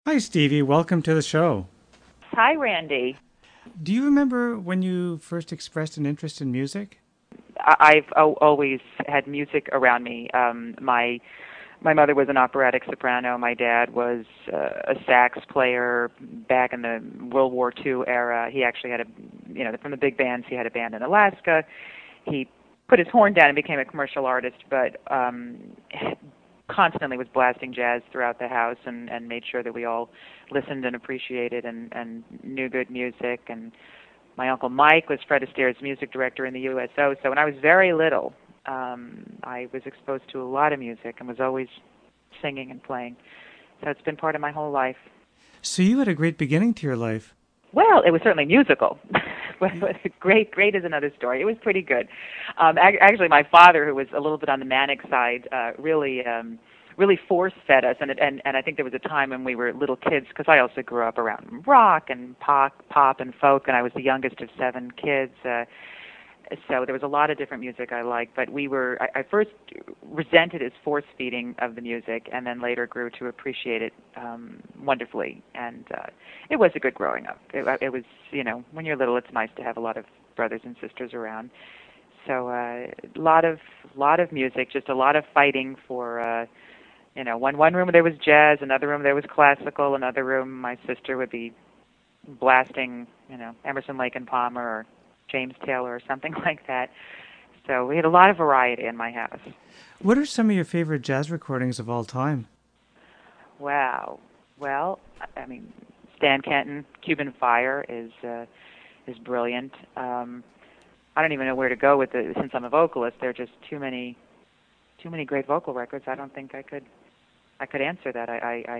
Hi, Stevie. Welcome to the show. Hi, Randy. Do you remember when you first expressed an interest in music? I've always had music around me. My mother was an operatic soprano. My dad was a sax player back in the World War II era. He actually had from the big bands, he had a band in Alaska. He put his horn down and became a commercial artist, but constantly was blasting jazz throughout the house and made sure that we all listened and appreciated and knew good music. And my uncle Mike was Fred Astaire's music director in the USO. So when I was very little, I was exposed to a lot of music and was always singing and playing. So it's been part of my whole life. So you had a great beginning to your life. Well, it was certainly musical. Y- Great is another story. It was pretty good. Actually, my father, who was a little bit on the manic side, really force fed us, and I think there was a time when we were little kids, because I also grew up around rock and pop and folk, and I was the youngest of seven kids. So there was a lot of different music I liked, but I first resented his force feeding of the music, and then later grew to appreciate it wonderfully. And it was a good growing up. It was, when you're little, it's nice to have a lot of brothers and sisters around. So lot of music, just a lot of fighting for, one room there was jazz, another room there was classical, another room my sister would be blasting, Emerson, Lake and Palmer or James Taylor or something like that. So we had a lot of variety in my house. What are some of your favorite jazz recordings of all time? Wow. Well, I mean, Stan Kenton, Cuban Fire is brilliant. I don't even know where to go with it since I'm a vocalist. There are just too many great vocal records. I don't think I could answer that.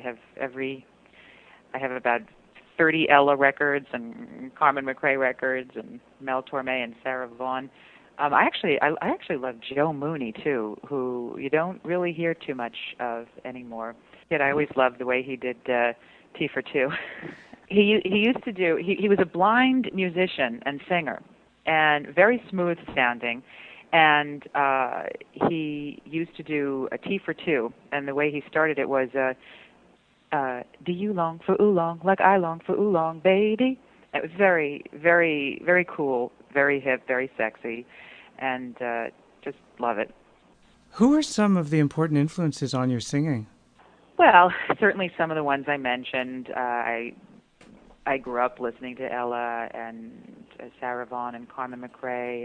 I have about 30 Ella records and Carmen McRae records and Mel Torme and Sarah Vaughan. I actually love Joe Mooney too, who you don't really hear too much of anymore. Yet I always loved the way he did T for Two. He used to do. He was a blind musician and singer, and very smooth sounding. And he used to do a T for Two, and the way he started it was. Do you long for oolong like I long for oolong, baby? It was very, very, very cool, very hip, very sexy, and just love it. Who are some of the important influences on your singing? Well, certainly some of the ones I mentioned. I grew up listening to Ella and Sarah Vaughan and Carmen McRae.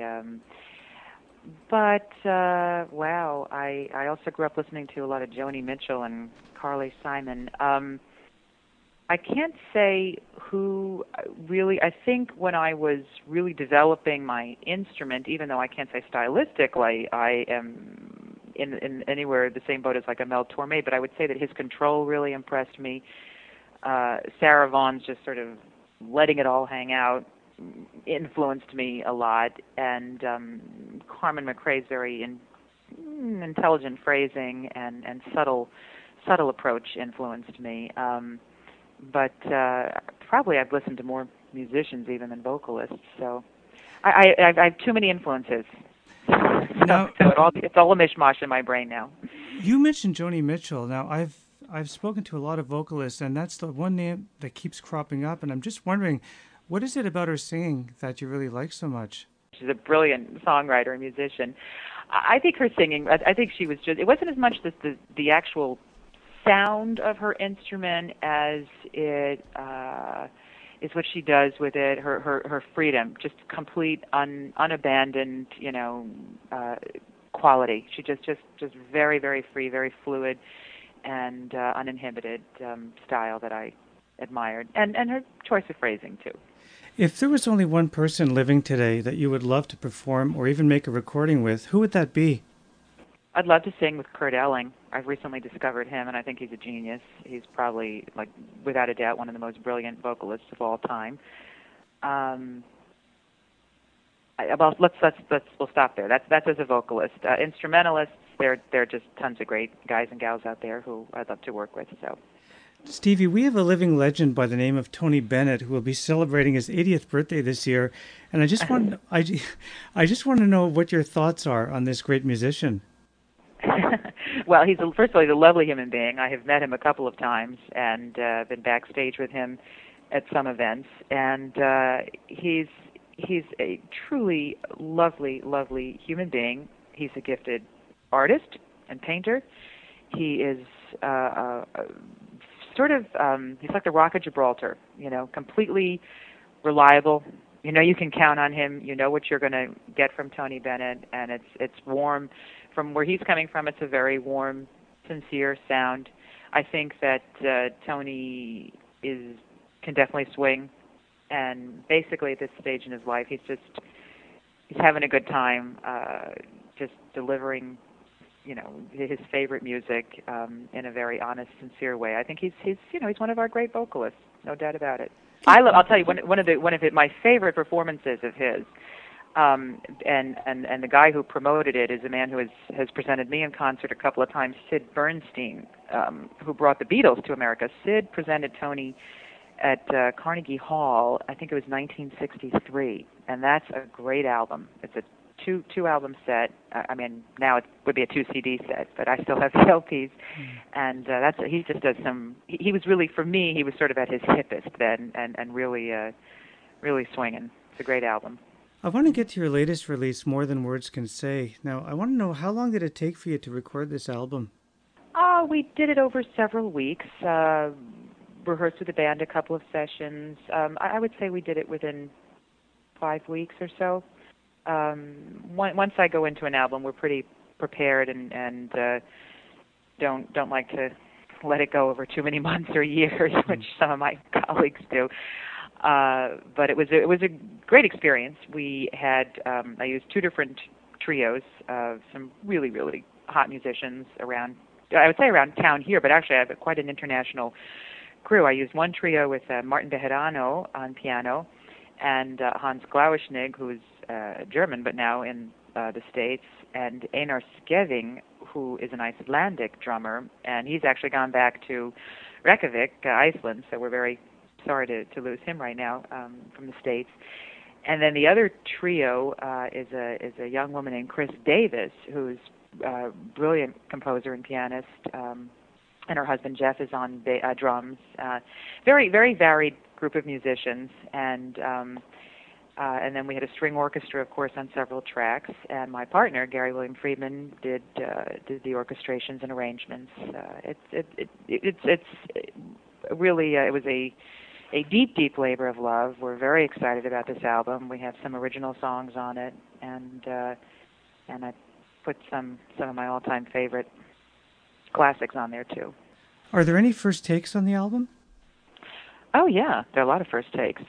But wow, I also grew up listening to a lot of Joni Mitchell and Carly Simon. I can't say who really. I think when I was really developing my instrument, even though I can't say stylistically, I am in anywhere the same boat as like a Mel Torme. But I would say that his control really impressed me. Sarah Vaughan's just sort of letting it all hang out influenced me a lot, and Carmen McRae's very intelligent phrasing and subtle approach influenced me. But probably I've listened to more musicians even than vocalists, so I have too many influences. So, Now, it's all a mishmash in my brain now. you mentioned Joni Mitchell. Now, I've spoken to a lot of vocalists, and that's the one name that keeps cropping up. And I'm just wondering, what is it about her singing that you really like so much? She's a brilliant songwriter and musician. I think her singing. I think she was just. It wasn't as much the actual sound of her instrument as it is what she does with it. Her freedom, just complete unabandoned, quality. She just very very free, very fluid, and uninhibited style that I admired, and her choice of phrasing too. If there was only one person living today that you would love to perform or even make a recording with, who would that be? I'd love to sing with Kurt Elling. I've recently discovered him, and I think he's a genius. He's probably, like, without a doubt, one of the most brilliant vocalists of all time. Um, well, we'll stop there. That's as a vocalist. Instrumentalists, there are just tons of great guys and gals out there who I'd love to work with. So Stevie, we have a living legend by the name of Tony Bennett who will be celebrating his 80th birthday this year, and I just want to know what your thoughts are on this great musician. Well, first of all, he's a lovely human being. I have met him a couple of times and been backstage with him at some events, and he's a truly lovely human being. He's a gifted artist and painter. He is sort of he's like the Rock of Gibraltar, completely reliable. You can count on him. You know what you're going to get from Tony Bennett, and it's warm. From where he's coming from, it's a very warm, sincere sound. I think that Tony can definitely swing, and basically at this stage in his life, he's having a good time, just delivering, his favorite music in a very honest, sincere way. I think he's one of our great vocalists, no doubt about it. I'll tell you one of my favorite performances of his. And the guy who promoted it is a man who has presented me in concert a couple of times, Sid Bernstein, who brought the Beatles to America. Sid presented Tony at Carnegie Hall, I think it was 1963, and that's a great album. It's a two album set. I mean, now it would be a 2 CD set, but I still have the LPs, and he just does some. He was really, for me, he was sort of at his hippest then, and really swinging. It's a great album. I want to get to your latest release, More Than Words Can Say. Now, I want to know, how long did it take for you to record this album? We did it over several weeks. Rehearsed with the band a couple of sessions. I would say we did it within 5 weeks or so. Once I go into an album, we're pretty prepared and don't like to let it go over too many months or years, which some of my colleagues do. But it was a great experience. We had I used 2 different trios of some really hot musicians around. I would say around town here, but actually I have quite an international crew. I used one trio with Martin Bejarano on piano and Hans Glaueschnig, who's German but now in the States, and Einar Skeving, who is an Icelandic drummer, and he's actually gone back to Reykjavik, Iceland, so we're very sorry to lose him right now from the States. And then the other trio is a young woman named Chris Davis, who's a brilliant composer and pianist, and her husband Jeff is on drums. Very varied group of musicians, and then we had a string orchestra, of course, on several tracks. And my partner, Gary William Friedman, did the orchestrations and arrangements. It's really it was a deep labor of love. We're very excited about this album. We have some original songs on it, and I put some of my all-time favorite classics on there too. Are there any first takes on the album? Oh yeah, there are a lot of first takes.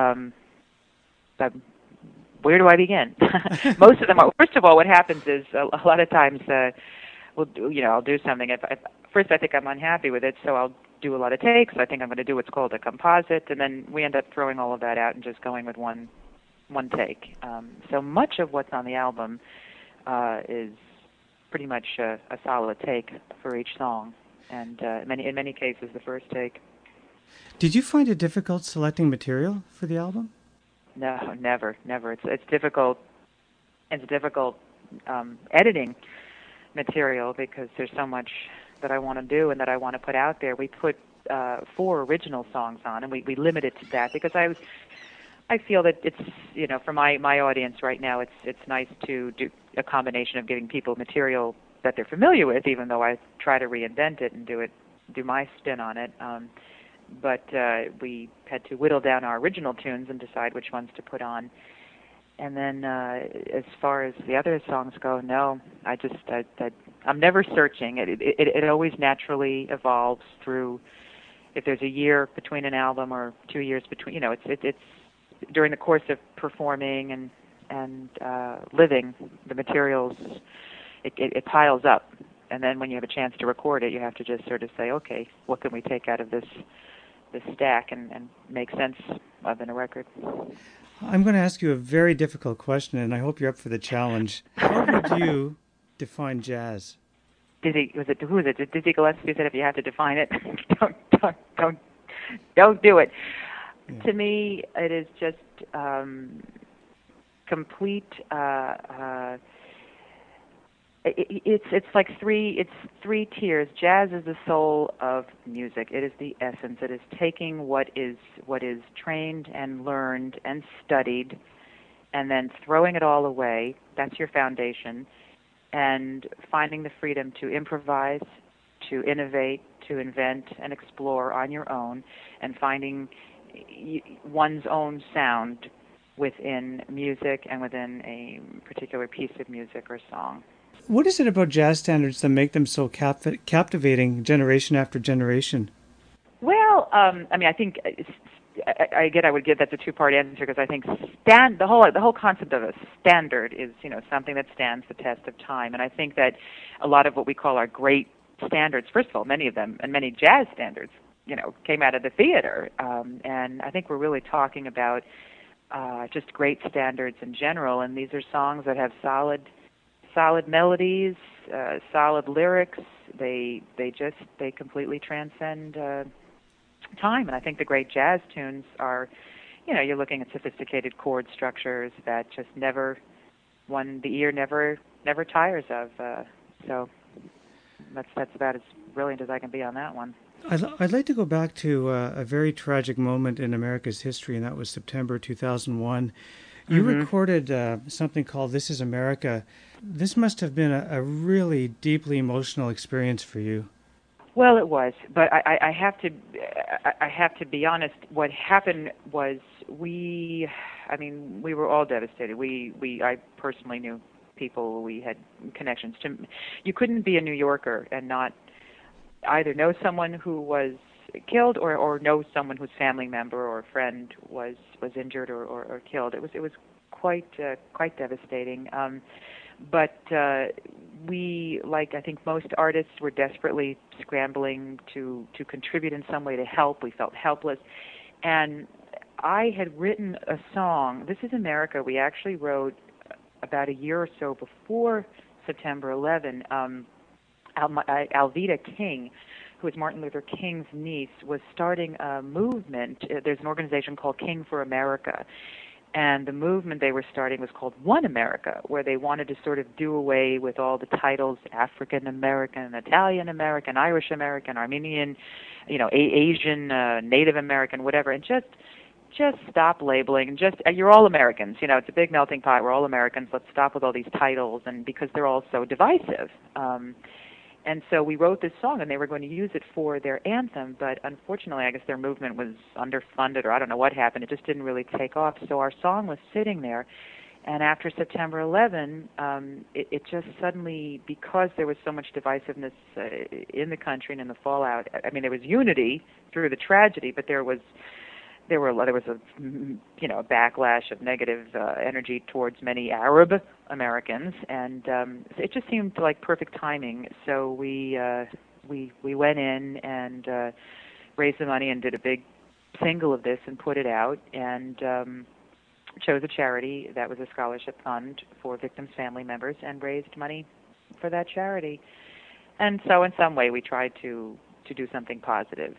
Where do I begin? Most of them are. First of all, what happens is a lot of times, I'll do something. If first I think I'm unhappy with it, so I'll do a lot of takes. I think I'm going to do what's called a composite, and then we end up throwing all of that out and just going with one take. So much of what's on the album is pretty much a solid take for each song, and in many cases the first take. Did you find it difficult selecting material for the album? No, never. It's difficult. It's difficult editing material because there's so much that I want to do and that I want to put out there. We put 4 original songs on, and we limit it to that because I feel that it's, for my audience right now, it's nice to do a combination of giving people material that they're familiar with, even though I try to reinvent it and do my spin on it. But we had to whittle down our original tunes and decide which ones to put on. And then as far as the other songs go, no, I'm never searching. It always naturally evolves through. If there's a year between an album or 2 years between, it's during the course of performing and living, the materials it piles up, and then when you have a chance to record it, you have to just sort of say, okay, what can we take out of this stack and make sense of in a record. I'm going to ask you a very difficult question, and I hope you're up for the challenge. How would you define jazz? Who is it? Dizzy Gillespie said if you have to define it, don't do it. Yeah. To me, it is just complete It's like three tiers. Jazz is the soul of music. It is the essence. It is taking what is trained and learned and studied, and then throwing it all away. That's your foundation, and finding the freedom to improvise, to innovate, to invent and explore on your own, and finding one's own sound within music and within a particular piece of music or song. What is it about jazz standards that make them so captivating generation after generation? Well, I mean, I think I would give that's a two-part answer because I think the whole concept of a standard is something that stands the test of time, and I think that a lot of what we call our great standards, first of all, many of them and many jazz standards, came out of the theater, and I think we're really talking about just great standards in general, and these are songs that have solid melodies, solid lyrics. They completely transcend time, and I think the great jazz tunes are, you're looking at sophisticated chord structures that just the ear never tires of. So that's about as brilliant as I can be on that one. I'd like to go back to a very tragic moment in America's history, and that was September 2001. You recorded something called "This Is America." This must have been a really deeply emotional experience for you. Well, it was, but I have to be honest. What happened was we were all devastated. I personally knew people, we had connections to. You couldn't be a New Yorker and not either know someone who was killed or know someone whose family member or friend was injured or killed. It was quite devastating. But we, like I think most artists, were desperately scrambling to contribute in some way to help. We felt helpless. And I had written a song, This Is America, we actually wrote about a year or so before September 11. Alveda King, who is Martin Luther King's niece, was starting a movement. There's an organization called King for America. And the movement they were starting was called One America, where they wanted to sort of do away with all the titles, African American, Italian American, Irish American, Armenian, Asian, Native American, whatever, and just stop labeling and you're all Americans. It's a big melting pot. We're all Americans. Let's stop with all these titles, and because they're all so divisive. And so we wrote this song, and they were going to use it for their anthem, but unfortunately, I guess their movement was underfunded, or I don't know what happened. It just didn't really take off. So our song was sitting there, and after September 11, it just suddenly, because there was so much divisiveness in the country and in the fallout. I mean, there was unity through the tragedy, but there was a backlash of negative energy towards many Arab Americans, and it just seemed like perfect timing. So we went in and raised the money and did a big single of this and put it out, and chose a charity that was a scholarship fund for victims' family members, and raised money for that charity. And so in some way we tried to do something positive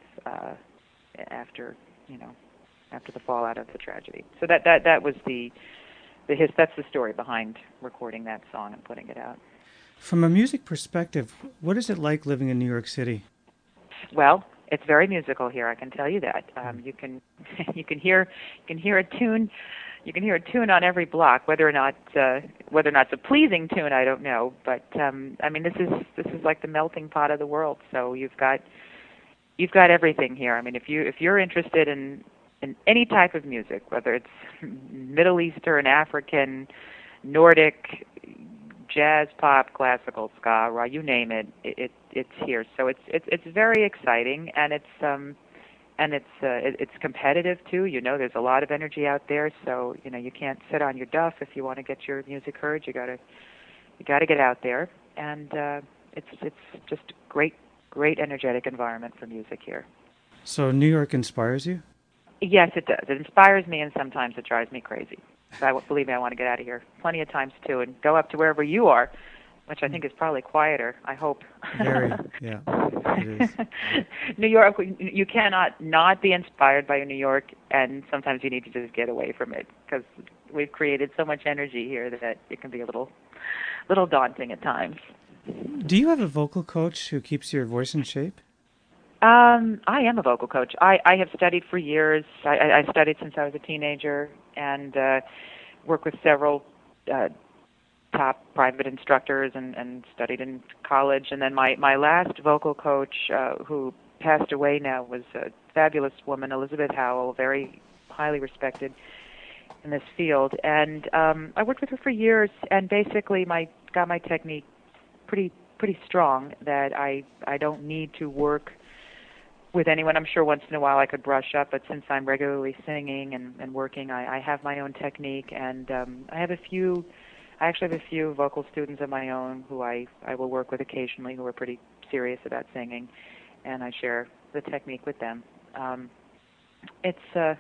after the fallout of the tragedy. So that was that's the story behind recording that song and putting it out. From a music perspective, what is it like living in New York City? Well, it's very musical here. I can tell you that. You can hear a tune. You can hear a tune on every block. Whether or not it's a pleasing tune, I don't know. But this is like the melting pot of the world. So you've got everything here. I mean, if you're interested in any type of music, whether it's Middle Eastern, African, Nordic, jazz, pop, classical, ska, rock, you name it, it's here. So it's very exciting, and it's competitive too. There's a lot of energy out there, so you can't sit on your duff if you want to get your music heard. You gotta get out there, and it's just great energetic environment for music here. So New York inspires you? Yes, it does. It inspires me, and sometimes it drives me crazy. Believe me, I want to get out of here plenty of times, too, and go up to wherever you are, which I think is probably quieter, I hope. Very, yeah, it is. New York, you cannot not be inspired by New York, and sometimes you need to just get away from it, because we've created so much energy here that it can be a little little daunting at times. Do you have a vocal coach who keeps your voice in shape? I am a vocal coach. I have studied for years. I studied since I was a teenager and worked with several top private instructors and studied in college. And then my last vocal coach, who passed away now, was a fabulous woman, Elizabeth Howell, very highly respected in this field. And I worked with her for years, and basically got my technique pretty strong, that I don't need to work with anyone. I'm sure once in a while I could brush up, but since I'm regularly singing and working, I have my own technique, and I actually have a few vocal students of my own who I will work with occasionally, who are pretty serious about singing, and I share the technique with them. It's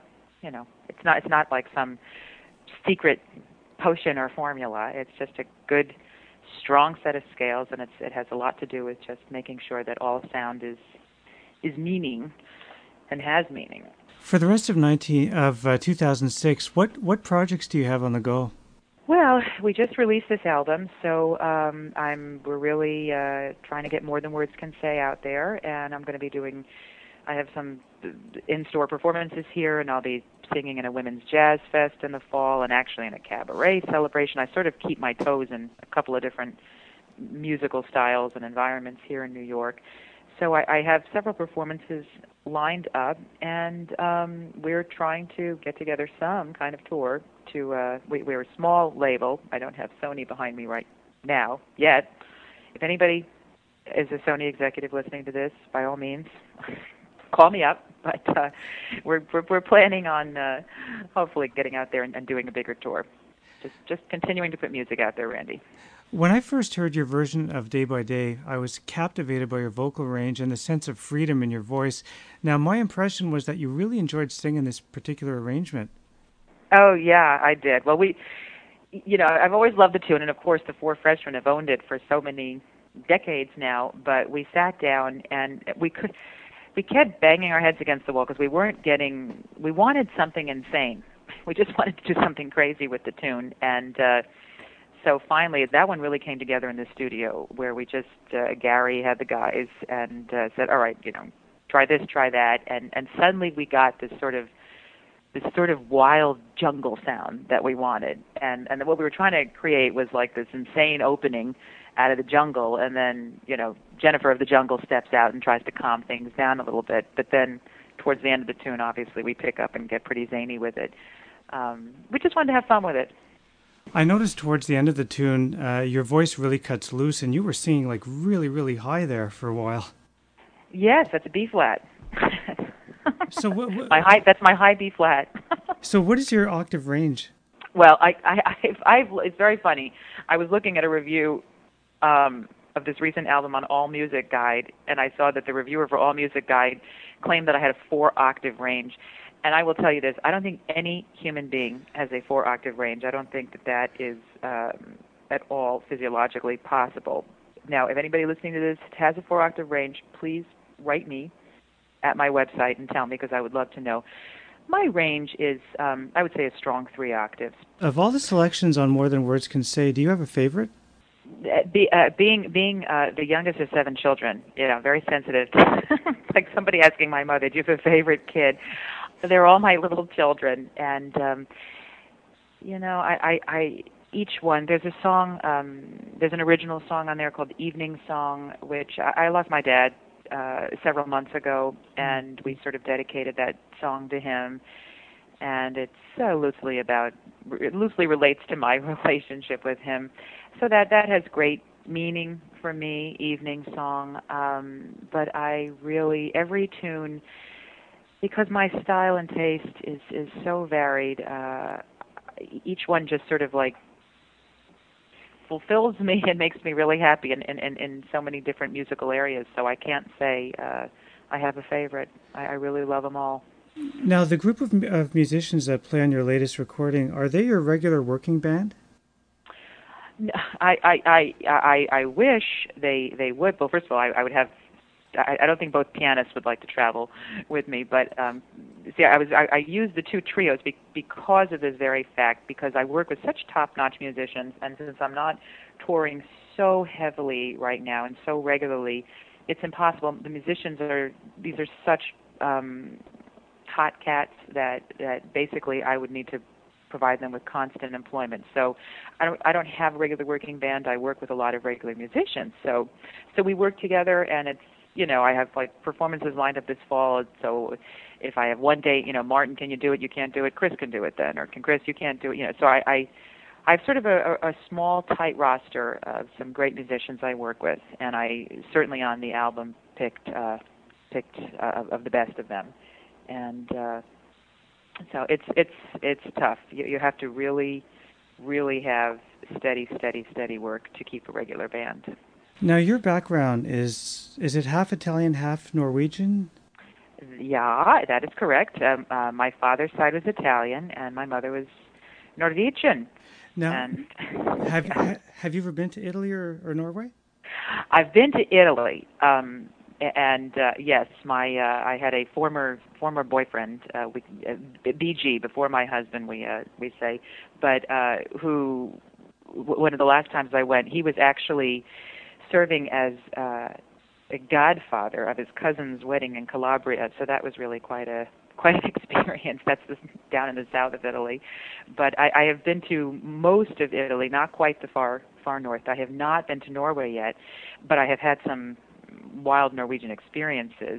it's not like some secret potion or formula. It's just a good, strong set of scales, and it has a lot to do with just making sure that all sound is meaning and has meaning. For the rest of 2006, what projects do you have on the go? Well, we just released this album, so we're really trying to get More Than Words Can Say out there, and I'm going to be I have some in-store performances here, and I'll be singing in a women's jazz fest in the fall, and actually in a cabaret celebration. I sort of keep my toes in a couple of different musical styles and environments here in New York. So I have several performances lined up, and we're trying to get together some kind of tour. We're a small label. I don't have Sony behind me right now yet. If anybody is a Sony executive listening to this, by all means, call me up. But we're planning on hopefully getting out there and doing a bigger tour. Just continuing to put music out there, Randy. When I first heard your version of Day by Day, I was captivated by your vocal range and the sense of freedom in your voice. Now, my impression was that you really enjoyed singing this particular arrangement. Oh, yeah, I did. Well, I've always loved the tune, and of course the Four Freshmen have owned it for so many decades now, but we sat down and we kept banging our heads against the wall because we wanted something insane. We just wanted to do something crazy with the tune, and so finally, that one really came together in the studio, where we just Gary had the guys and said, "All right, try this, try that," and suddenly we got this sort of wild jungle sound that we wanted, and what we were trying to create was like this insane opening out of the jungle, and then Jennifer of the Jungle steps out and tries to calm things down a little bit, but then towards the end of the tune, obviously, we pick up and get pretty zany with it. We just wanted to have fun with it. I noticed towards the end of the tune, your voice really cuts loose, and you were singing like really, really high there for a while. Yes, that's a B flat. So that's my high B flat. So what is your octave range? Well, it's very funny. I was looking at a review of this recent album on All Music Guide, and I saw that the reviewer for All Music Guide claimed that I had a 4-octave range. And I will tell you this, I don't think any human being has a 4-octave range. I don't think that is at all physiologically possible. Now, if anybody listening to this has a 4-octave range, please write me at my website and tell me, because I would love to know. My range is, I would say, a strong 3 octaves. Of all the selections on More Than Words Can Say, do you have a favorite? Being the youngest of 7 children, very sensitive. It's like somebody asking my mother, "Do you have a favorite kid?" They're all my little children, and I each one. There's a song. There's an original song on there called "Evening Song," which I lost my dad several months ago, and we sort of dedicated that song to him. And it's loosely relates to my relationship with him, so that has great meaning for me. Evening Song, but every tune, because my style and taste is so varied, each one just sort of like fulfills me and makes me really happy in so many different musical areas. So I can't say I have a favorite. I really love them all. Now, the group of musicians that play on your latest recording, are they your regular working band? I wish they would. Well, first of all, I would have. I don't think both pianists would like to travel with me, but see, I use the two trios because of this very fact, because I work with such top-notch musicians, and since I'm not touring so heavily right now and so regularly, it's impossible. The musicians these are such hot cats that basically I would need to provide them with constant employment. So I don't have a regular working band. I work with a lot of regular musicians. So we work together, and it's, I have like performances lined up this fall. So if I have one date, Martin, can you do it? You can't do it. Chris can do it then, or can Chris? You can't do it. So I have sort of a small, tight roster of some great musicians I work with, and I certainly on the album picked of the best of them, and so it's tough. You have to really have steady work to keep a regular band. Now, your background is it half Italian, half Norwegian? Yeah, that is correct. My father's side was Italian, and my mother was Norwegian. Now, have you ever been to Italy or Norway? I've been to Italy, and yes, I had a former boyfriend, BG, before my husband, we say, but who one of the last times I went, he was actually serving as a godfather of his cousin's wedding in Calabria, so that was really quite an experience. That's down in the south of Italy. But I have been to most of Italy, not quite the far north. I have not been to Norway yet, but I have had some wild Norwegian experiences.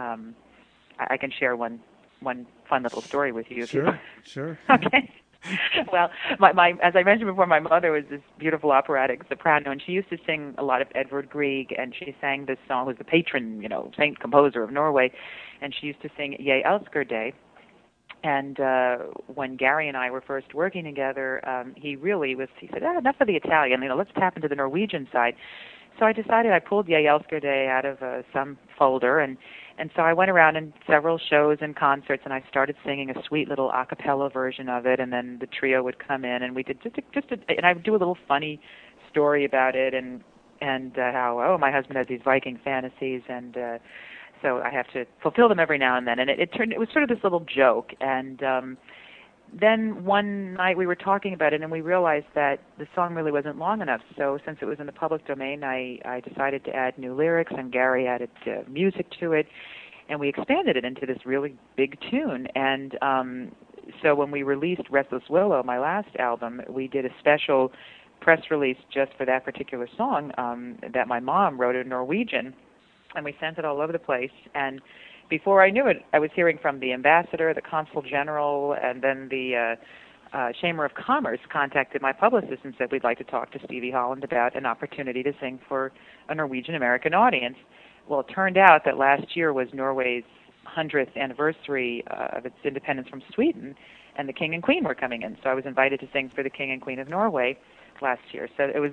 I can share one fun little story with you. Sure. Okay. Well, my as I mentioned before, my mother was this beautiful operatic soprano, and she used to sing a lot of Edvard Grieg, and she sang this song, was the patron, saint composer of Norway, and she used to sing Jeg elsker deg. And when Gary and I were first working together, he said, enough of the Italian, let's tap into the Norwegian side. So I decided I pulled Jeg elsker deg out of some folder, and so I went around in several shows and concerts, and I started singing a sweet little a cappella version of it, and then the trio would come in, and we did and I would do a little funny story about it, and how my husband has these Viking fantasies, and so I have to fulfill them every now and then, and it was sort of this little joke, and then one night we were talking about it, and we realized that the song really wasn't long enough. So since it was in the public domain, I decided to add new lyrics, and Gary added music to it, and we expanded it into this really big tune. And so when we released Restless Willow, my last album, we did a special press release just for that particular song that my mom wrote in Norwegian, and we sent it all over the place. And before I knew it, I was hearing from the ambassador, the consul general, and then the Chamber of Commerce contacted my publicist and said, we'd like to talk to Stevie Holland about an opportunity to sing for a Norwegian-American audience. Well, it turned out that last year was Norway's 100th anniversary of its independence from Sweden, and the King and Queen were coming in. So I was invited to sing for the King and Queen of Norway last year. So it was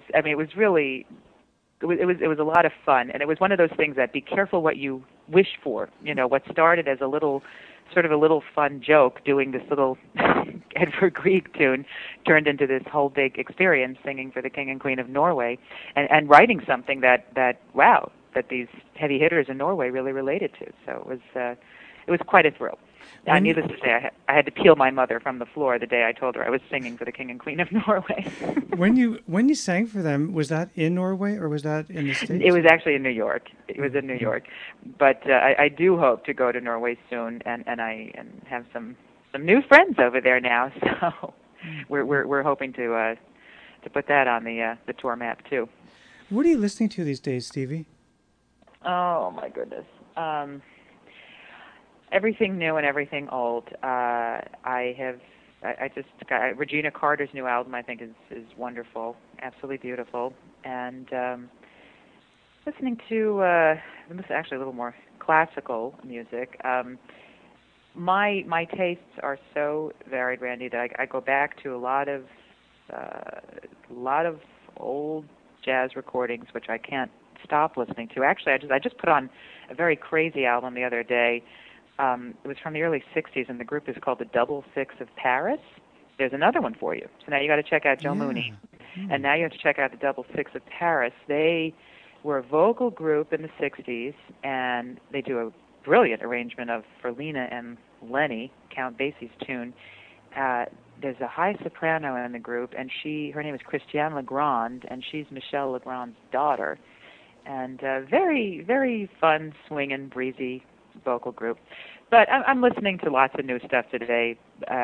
a lot of fun, and it was one of those things that be careful what you wish for. What started as a little fun joke, doing this little Edvard Grieg tune, turned into this whole big experience, singing for the King and Queen of Norway, and writing something that these heavy hitters in Norway really related to. So it was quite a thrill. Needless to say, I had to peel my mother from the floor the day I told her I was singing for the King and Queen of Norway. When you sang for them, was that in Norway or was that in the States? It was actually in New York. It was in New York, but I do hope to go to Norway soon, and have some new friends over there now. So we're hoping to put that on the tour map too. What are you listening to these days, Stevie? Oh my goodness. Everything new and everything old. I just got Regina Carter's new album. I think is wonderful, absolutely beautiful, and listening to this is actually a little more classical music. My tastes are so varied, Randy, that I go back to a lot of old jazz recordings, which I can't stop listening to. Actually, I just put on a very crazy album the other day. It was from the early 60s, and the group is called the Double Six of Paris. There's another one for you. So now you got to check out Joe Mooney. And now you have to check out the Double Six of Paris. They were a vocal group in the 60s, and they do a brilliant arrangement for Lena and Lenny, Count Basie's tune. There's a high soprano in the group, and her name is Christiane Legrand, and she's Michel Legrand's daughter. And very, very fun, swinging, breezy vocal group. But I'm listening to lots of new stuff today.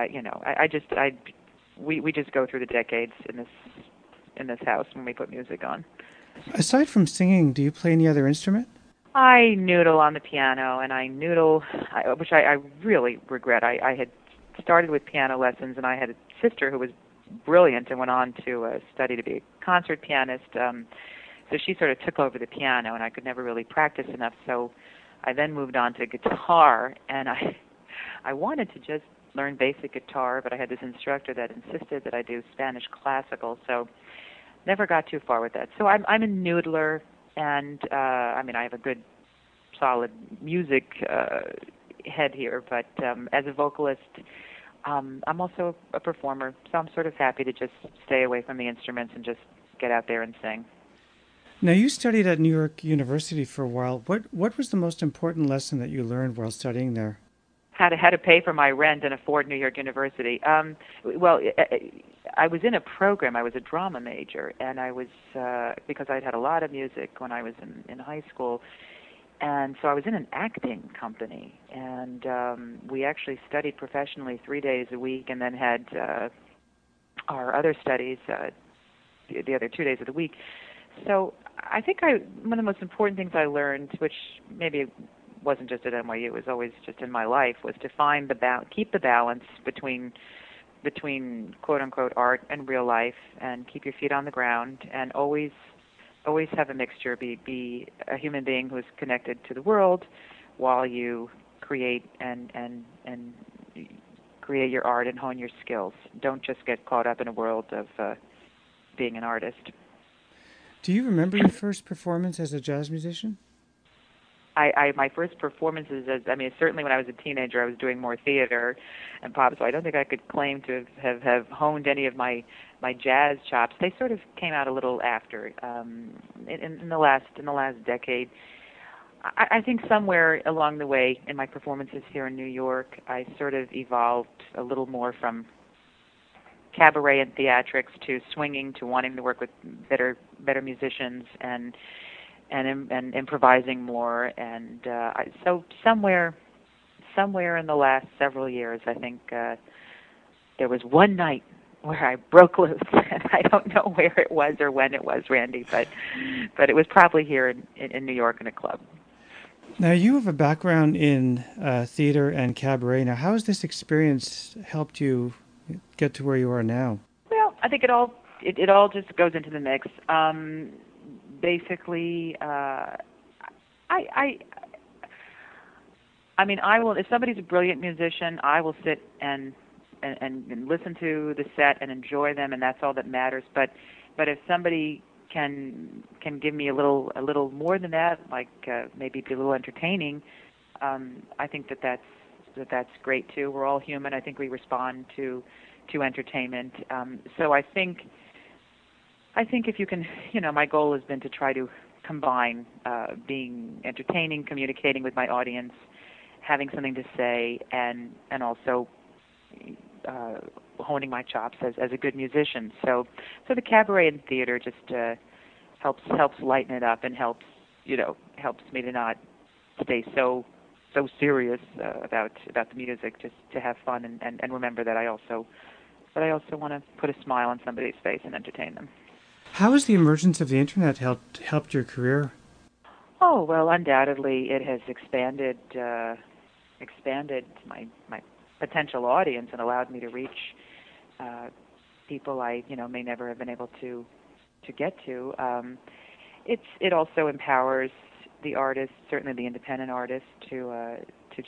We just go through the decades in this house when we put music on. Aside from singing, do you play any other instrument? I noodle on the piano, and I noodle, which I really regret. I had started with piano lessons, and I had a sister who was brilliant and went on to study to be a concert pianist. So she sort of took over the piano, and I could never really practice enough. So I then moved on to guitar, and I wanted to just learn basic guitar, but I had this instructor that insisted that I do Spanish classical, so never got too far with that. So I'm a noodler, and I have a good, solid music head here, but as a vocalist, I'm also a performer, so I'm sort of happy to just stay away from the instruments and just get out there and sing. Now, you studied at New York University for a while. What was the most important lesson that you learned while studying there? How to pay for my rent and afford New York University. I was in a program. I was a drama major, and I was because I'd had a lot of music when I was in high school, and so I was in an acting company, and we actually studied professionally 3 days a week, and then had our other studies the other 2 days of the week. So I think one of the most important things I learned, which maybe wasn't just at NYU, it was always just in my life, was to find keep the balance between quote unquote art and real life, and keep your feet on the ground, and always have a mixture. Be a human being who's connected to the world while you create and create your art and hone your skills. Don't just get caught up in a world of being an artist. Do you remember your first performance as a jazz musician? My first performances, certainly when I was a teenager, I was doing more theater and pop, so I don't think I could claim to have honed any of my jazz chops. They sort of came out a little after, in the last decade. I think somewhere along the way in my performances here in New York, I sort of evolved a little more from cabaret and theatrics to swinging, to wanting to work with better musicians and improvising more, and so somewhere in the last several years, I think there was one night where I broke loose, and I don't know where it was or when it was, Randy, but it was probably here in New York in a club. Now, you have a background in theater and cabaret. Now, how has this experience helped you get to where you are now? Well, I think it all just goes into the mix. Basically, I will. If somebody's a brilliant musician, I will sit and listen to the set and enjoy them, and that's all that matters. But if somebody can give me a little more than that, like maybe be a little entertaining, I think that's great too. We're all human. I think we respond to entertainment. So I think if you can, my goal has been to try to combine being entertaining, communicating with my audience, having something to say, and also honing my chops as a good musician. So the cabaret and theater just helps lighten it up, and helps me to not stay so serious about the music, just to have fun and remember that I also want to put a smile on somebody's face and entertain them. How has the emergence of the internet helped your career? Oh, well, undoubtedly it has expanded my potential audience and allowed me to reach people I may never have been able to get to. It also empowers the artist, certainly the independent artist, to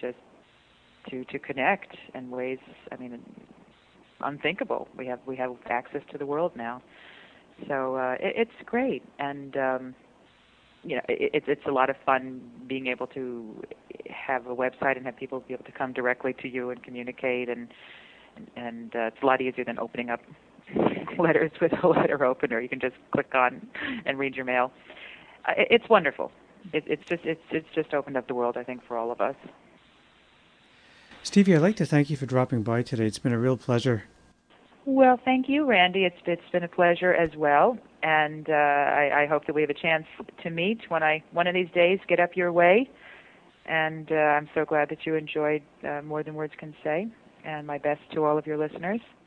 connect in ways unthinkable. We have access to the world now, so it's great, and it's a lot of fun being able to have a website and have people be able to come directly to you and communicate, and it's a lot easier than opening up letters with a letter opener. You can just click on and read your mail. It's wonderful. It's just opened up the world, I think, for all of us. Stevie, I'd like to thank you for dropping by today. It's been a real pleasure. Well, thank you, Randy. It's been a pleasure as well, and I hope that we have a chance to meet when I one of these days get up your way. And I'm so glad that you enjoyed More Than Words Can Say, and my best to all of your listeners.